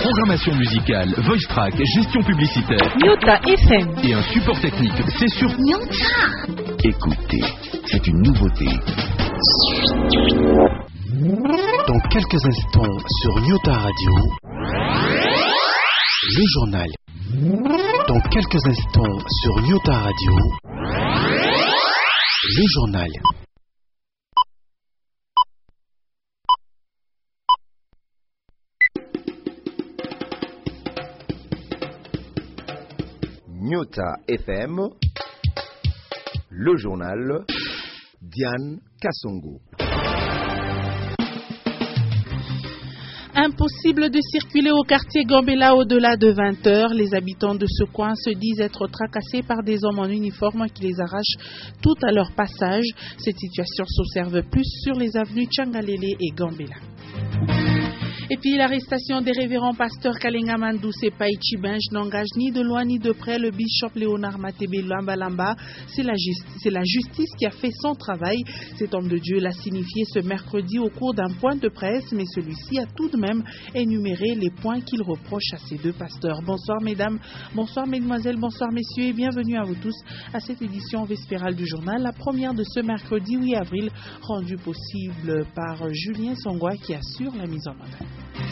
Programmation musicale, voice track, gestion publicitaire. Nyota FM. Et un support technique, c'est sur Nyota. Écoutez, c'est une nouveauté. Dans quelques instants sur Nyota Radio, le journal. Dans quelques instants sur Nyota Radio, le journal. Nyota FM, le journal, Diane Kassongo. Impossible de circuler au quartier Gambela au-delà de 20 heures. Les habitants de ce coin se disent être tracassés par des hommes en uniforme qui les arrachent tout à leur passage. Cette situation s'observe plus sur les avenues Tchangalele et Gambela. Et puis l'arrestation des révérends pasteurs Kalenga Mandouce et Païchi Benj n'engage ni de loin ni de près le bishop Léonard Matébé Lamba. C'est la justice qui a fait son travail. Cet homme de Dieu l'a signifié ce mercredi au cours d'un point de presse, mais celui-ci a tout de même énuméré les points qu'il reproche à ces deux pasteurs. Bonsoir mesdames, bonsoir mesdemoiselles, bonsoir messieurs et bienvenue à vous tous à cette édition vespérale du journal, la première de ce mercredi 8 avril, rendue possible par Julien Songwa qui assure la mise en œuvre.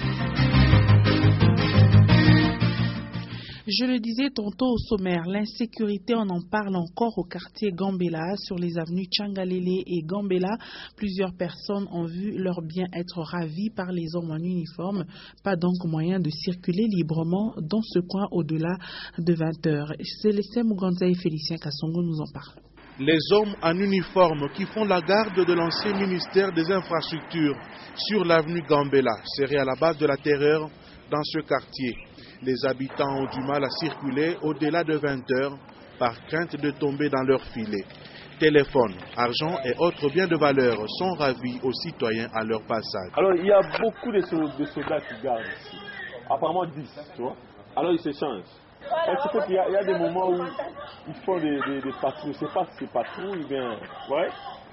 Je le disais tantôt au sommaire, l'insécurité, on en parle encore au quartier Gambela, sur les avenues Tchangalele et Gambela. Plusieurs personnes ont vu leur bien être ravis par les hommes en uniforme. Pas donc moyen de circuler librement dans ce coin au-delà de 20 heures. Célestin Muganza et Félicien Kassongo nous en parlent. Les hommes en uniforme qui font la garde de l'ancien ministère des Infrastructures sur l'avenue Gambela seraient à la base de la terreur dans ce quartier. Les habitants ont du mal à circuler au-delà de 20 heures par crainte de tomber dans leur filet. Téléphones, argent et autres biens de valeur sont ravis aux citoyens à leur passage. Alors il y a beaucoup de soldats qui gardent ici. Apparemment 10, tu vois. Alors ils se changent. Parce qu'il y a des moments où ils font des patrouilles. Je ne sais pas si c'est patrouille ou bien. Ouais.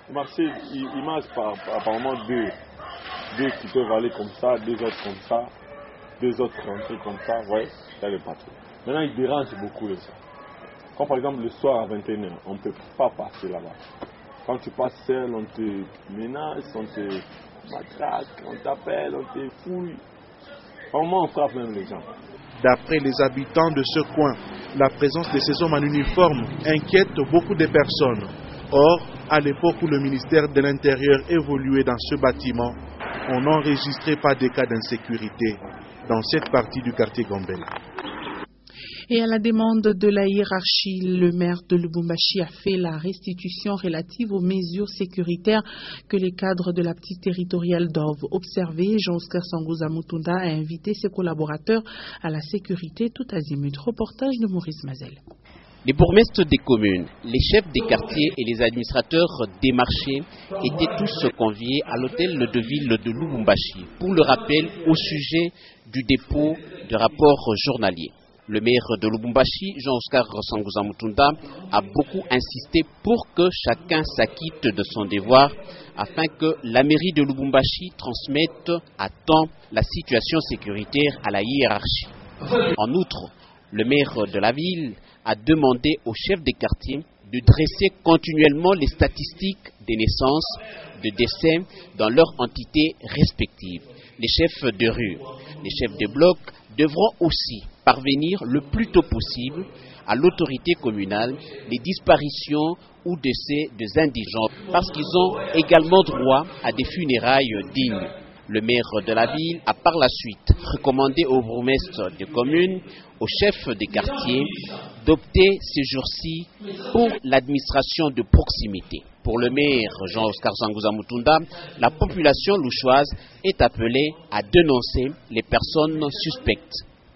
Ils marchent par apparemment deux qui peuvent aller comme ça, deux autres comme ça, deux autres rentrer comme ça. Ouais, il y a les patrouilles. Maintenant, ils dérangent beaucoup les gens. Comme par exemple le soir à 21h, on ne peut pas passer là-bas. Quand tu passes seul, on te menace, on te matraque, on t'appelle, on te fouille. Vraiment, on frappe même les gens. D'après les habitants de ce coin, la présence de ces hommes en uniforme inquiète beaucoup de personnes. Or, à l'époque où le ministère de l'Intérieur évoluait dans ce bâtiment, on n'enregistrait pas de cas d'insécurité dans cette partie du quartier Gambela. Et à la demande de la hiérarchie, le maire de Lubumbashi a fait la restitution relative aux mesures sécuritaires que les cadres de la petite territoriale doivent observer. Jean-Oscar Sanguza Mutunda a invité ses collaborateurs à la sécurité tout azimut. Reportage de Maurice Mazel. Les bourgmestres des communes, les chefs des quartiers et les administrateurs des marchés étaient tous conviés à l'hôtel de ville de Lubumbashi pour le rappel au sujet du dépôt de rapports journaliers. Le maire de Lubumbashi, Jean-Oscar Sanguza Mutunda, a beaucoup insisté pour que chacun s'acquitte de son devoir afin que la mairie de Lubumbashi transmette à temps la situation sécuritaire à la hiérarchie. En outre, le maire de la ville a demandé aux chefs des quartiers de dresser continuellement les statistiques des naissances, de décès dans leurs entités respectives. Les chefs de rue, les chefs de bloc devront aussi parvenir le plus tôt possible à l'autorité communale les disparitions ou décès des indigents parce qu'ils ont également droit à des funérailles dignes. Le maire de la ville a par la suite recommandé aux bourgmestres de communes, aux chefs des quartiers, d'opter ces jours-ci pour l'administration de proximité. Pour le maire Jean-Oscar Sanguza Mutunda, la population louchoise est appelée à dénoncer les personnes suspectes.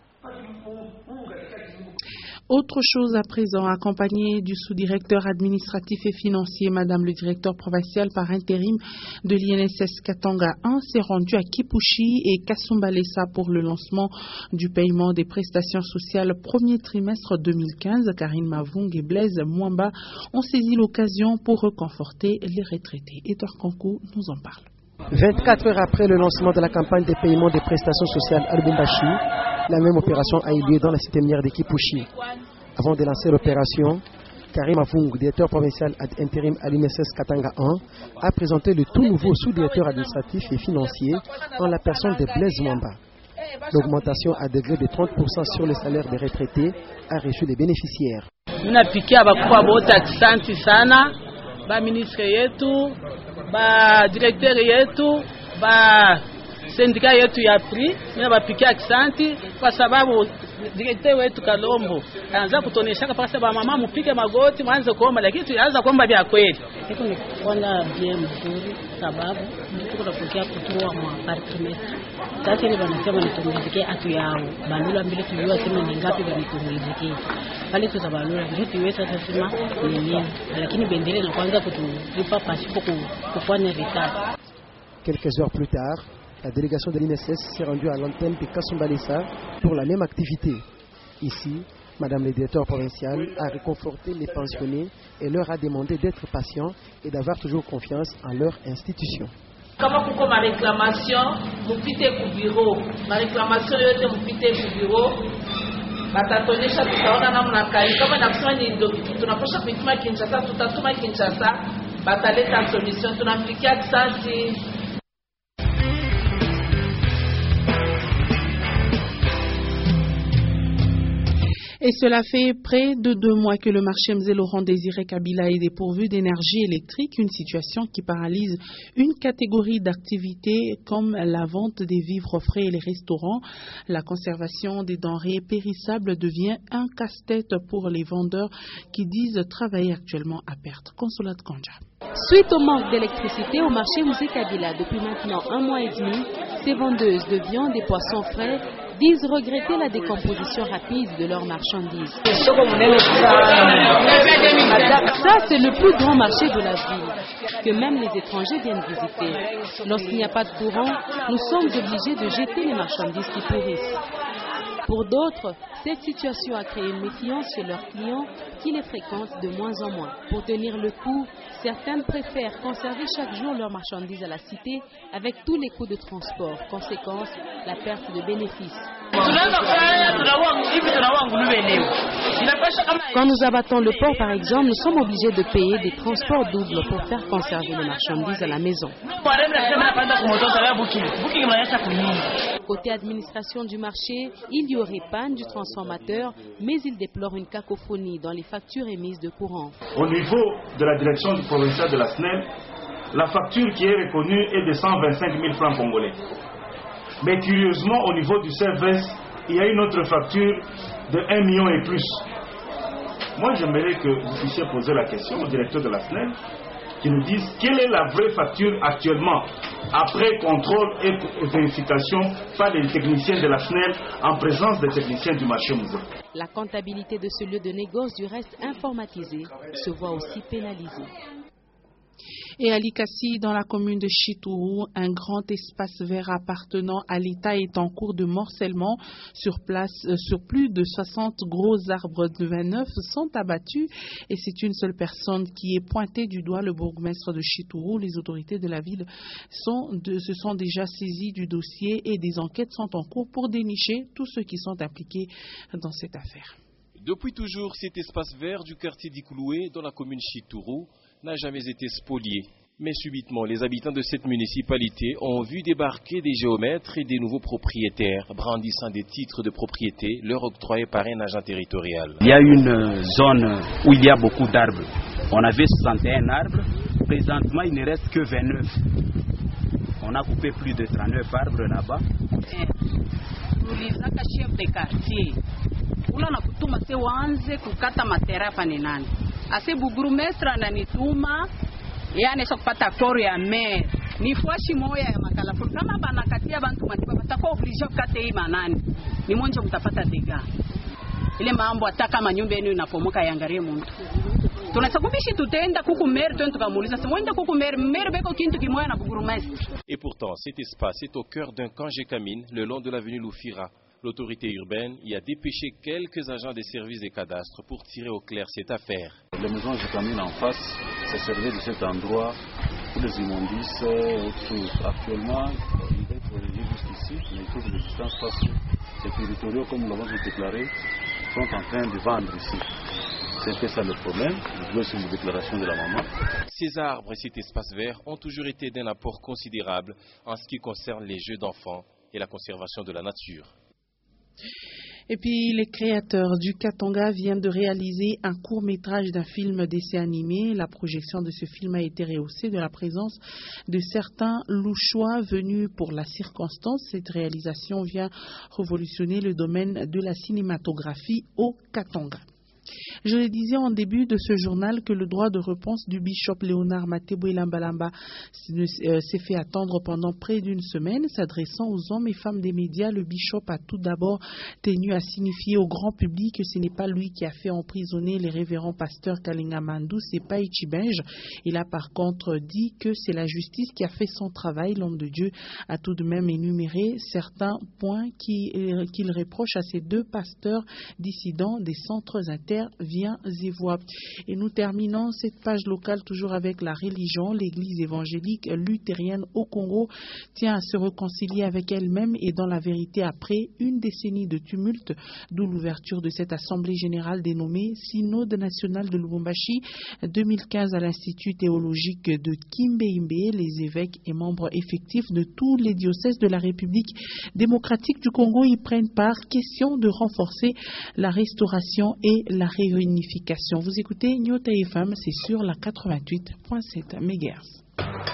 Autre chose à présent, accompagné du sous-directeur administratif et financier, Madame le directeur provincial par intérim de l'INSS Katanga 1, s'est rendu à Kipushi et Kasumbalesa pour le lancement du paiement des prestations sociales premier trimestre 2015. Karine Mavung et Blaise Mwamba ont saisi l'occasion pour reconforter les retraités. Edouard Kankou nous en parle. 24 heures après le lancement de la campagne de paiement des prestations sociales à Lubumbashi, La même opération a eu lieu dans la cité minière de Kipushi. Avant de lancer l'opération, Karim Avung, directeur provincial ad intérim à l'INSS Katanga 1, a présenté le tout nouveau sous-directeur administratif et financier en la personne de Blaise Mwamba. L'augmentation à degré de 30% sur le salaire des retraités a reçu les bénéficiaires. Napikia bakubwa bote asante sana, ba ministre yetu, ba directeur yetu, ba syndicat yetu ya prix, mimi bapikia asante kwa sababu directeur wetu Kalombo anaanza kutonesha kwa sababu mama mpige magoti mwanze kuomba, lakini tuanza kuomba vya kweli. Iko ni kuona bien mzuri sababu tuko tunapokea kutoa mwa apartment. Sasa ile wanasema nitumizike atu yao. Balula mbele tuliwa sema ni ngapi wanitumizike. Pale tutabalula ndio tuweza kusema ni nini. Lakini bendele na kwanza kutulipa pasipo kufanya retard. Quelques heures plus tard, la délégation de l'INSS s'est rendue à l'antenne de Kasumbalesa pour la même activité. Ici, Madame le directeur provincial a réconforté les pensionnés et leur a demandé d'être patients et d'avoir toujours confiance en leur institution. Kama kuko ma réclamation, mupite ku bureau. Ma réclamation yote mupite ku bureau. Batatonesha tutaona namna kai. Kama nakusema ni tunapasha kuituma Kinshasa, tutatuma Kinshasa. Bataleta solution, tunamfikia kisasi. Et cela fait près de 2 mois que le marché Mzee Laurent Désiré Kabila est dépourvu d'énergie électrique, une situation qui paralyse une catégorie d'activités comme la vente des vivres frais et les restaurants. La conservation des denrées périssables devient un casse-tête pour les vendeurs qui disent travailler actuellement à perte. Consolate Kanja. Suite au manque d'électricité au marché Mzee Kabila depuis maintenant 1 mois et demi, ces vendeuses de viande et poissons frais disent regretter la décomposition rapide de leurs marchandises. Ça, c'est le plus grand marché de la ville, que même les étrangers viennent visiter. Lorsqu'il n'y a pas de courant, nous sommes obligés de jeter les marchandises qui pourrissent. Pour d'autres, cette situation a créé une méfiance chez leurs clients qui les fréquentent de moins en moins. Pour tenir le coup, certaines préfèrent conserver chaque jour leurs marchandises à la cité avec tous les coûts de transport. Conséquence, la perte de bénéfices. Quand nous abattons le porc, par exemple, nous sommes obligés de payer des transports doubles pour faire conserver les marchandises à la maison. Côté administration du marché, il y aurait panne du transformateur, mais il déplore une cacophonie dans les factures émises de courant. Au niveau de la direction du provincial de la SNEL, la facture qui est reconnue est de 125 000 francs congolais. Mais curieusement, au niveau du CFS, il y a une autre facture de 1 million et plus. Moi, j'aimerais que vous puissiez poser la question au directeur de la SNEL, qui nous dise quelle est la vraie facture actuellement, après contrôle et vérification par les techniciens de la SNEL en présence des techniciens du marché Mzee. La comptabilité de ce lieu de négoce, du reste informatisé, se voit aussi pénalisée. Et à Likasi, dans la commune de Chitourou, un grand espace vert appartenant à l'État est en cours de morcellement. Sur place, sur plus de 60 gros arbres de 29 sont abattus et c'est une seule personne qui est pointée du doigt, le bourgmestre de Chitourou. Les autorités de la ville se sont déjà saisies du dossier et des enquêtes sont en cours pour dénicher tous ceux qui sont impliqués dans cette affaire. Depuis toujours, cet espace vert du quartier d'Ikouloué, dans la commune Chitourou, n'a jamais été spolié. Mais subitement, les habitants de cette municipalité ont vu débarquer des géomètres et des nouveaux propriétaires, brandissant des titres de propriété leur octroyés par un agent territorial. Il y a une zone où il y a beaucoup d'arbres. On avait 61 arbres. Présentement, il ne reste que 29. On a coupé plus de 39 arbres là-bas. Chef de quartier. Ula nakutuma se waanze kukata matera hapa ni nani? Ase burgomestre ananituma yani sio kupata koro ya maire. Ni fuashi moya ya makalafu. Kama banakatia bantu matiba batakuwa obligé kukata hii manani. Ni monje mtapata dega. Ile mambo ataka manyumba yenu inapomoka yangarie muntu. Tunasakubishi tutenda kuku maire twende tukamuuliza se mwenda kuku maire beko kintu kimoya na burgomestre. Et pourtant, cet espace est au cœur d'un camp Gécamine le long de l'avenue Loufira. L'autorité urbaine y a dépêché quelques agents des services des cadastres pour tirer au clair cette affaire. La maison Gécamine en face, ça servait de cet endroit pour les immondices, autre chose. Actuellement, il est relié jusqu'ici, mais il faut que les distances passent ces territoriaux, comme nous l'avons déclaré, sont en train de vendre ici. C'était ça le problème. Je jouais sur une déclaration de la maman. Ces arbres et cet espace vert ont toujours été d'un apport considérable en ce qui concerne les jeux d'enfants et la conservation de la nature. Et puis, les créateurs du Katanga viennent de réaliser un court-métrage d'un film d'essai animé. La projection de ce film a été rehaussée de la présence de certains louchois venus pour la circonstance. Cette réalisation vient révolutionner le domaine de la cinématographie au Katanga. Je le disais en début de ce journal que le droit de réponse du bishop Léonard Mateboué Lambalamba s'est fait attendre pendant près d'une semaine. S'adressant aux hommes et femmes des médias, le bishop a tout d'abord tenu à signifier au grand public que ce n'est pas lui qui a fait emprisonner les révérends pasteurs Kalinga Mandou, c'est pas Ichibenj. Il a par contre dit que c'est la justice qui a fait son travail. L'homme de Dieu a tout de même énuméré certains points qu'il reproche à ces deux pasteurs dissidents des centres inter-viens-et-voix. Et nous terminons cette page locale toujours avec la religion. L'église évangélique luthérienne au Congo tient à se réconcilier avec elle-même et dans la vérité après une décennie de tumulte, d'où l'ouverture de cette assemblée générale dénommée Synode national de Lubumbashi 2015 à l'Institut théologique de Kimbeimbe. Les évêques et membres effectifs de tous les diocèses de la République démocratique du Congo y prennent part. Question de renforcer la restauration et la réunification. Vous écoutez Nyota FM, c'est sur la 88.7 MHz.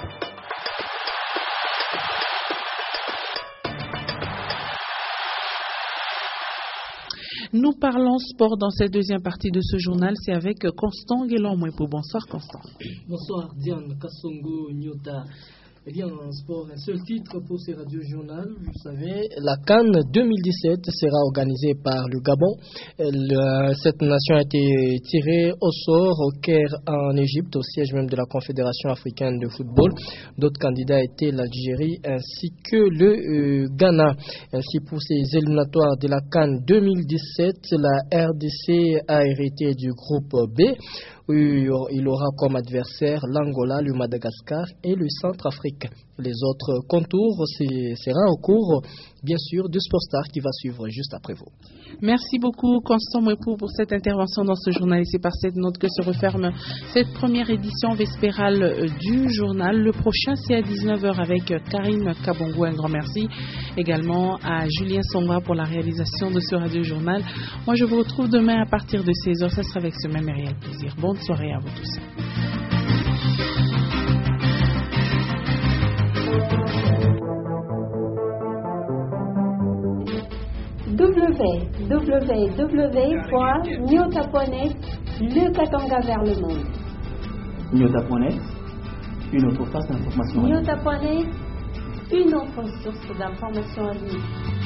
Nous parlons sport dans cette deuxième partie de ce journal. C'est avec Constant Guélon-Mouepou. Bonsoir Constant. Bonsoir Diane Kassongo Nyota. Eh bien, en sport, un seul titre pour ces radios journal. Vous savez, la CAN 2017 sera organisée par le Gabon. Cette nation a été tirée au sort au Caire en Égypte, au siège même de la Confédération africaine de football. D'autres candidats étaient l'Algérie ainsi que le Ghana. Ainsi, pour ces éliminatoires de la CAN 2017, la RDC a hérité du groupe B. Il aura comme adversaire l'Angola, le Madagascar et le Centrafrique. Les autres contours, sera au cours, bien sûr, de Sportstar qui va suivre juste après vous. Merci beaucoup, Constant Mouepou, pour cette intervention dans ce journal. Et c'est par cette note que se referme cette première édition vespérale du journal. Le prochain, c'est à 19h avec Karine Kabongo. Un grand merci également à Julien Songa pour la réalisation de ce radio-journal. Moi, je vous retrouve demain à partir de 16h. Ça sera avec ce même réel plaisir. Bonne soirée à vous tous. www.nyota.net, le Katanga vers le monde. Nyota.net, une autre face d'information. Nyota.net, une autre source d'information en ligne.